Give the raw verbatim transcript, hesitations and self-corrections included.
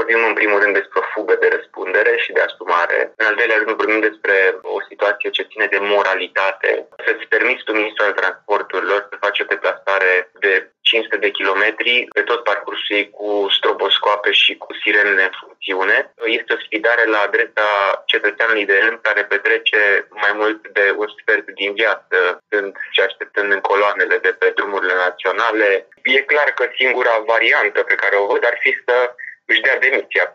vorbim în primul rând despre o fugă de răspundere și de asumare. În al doilea rând vorbim despre o situație ce ține de moralitate. Să-ți permiți tu, ministrul al transporturilor, să faci o deplasare de cinci sute de kilometri pe tot parcursul ei cu stroboscoape și cu sirenele în funcțiune. Este o sfidare la adresa cetățeanului de rând care petrece mai mult de un sfert din viață stând și așteptând în coloanele de pe drumurile naționale. E clar că singura variantă pe care o văd ar fi să își dea demisia.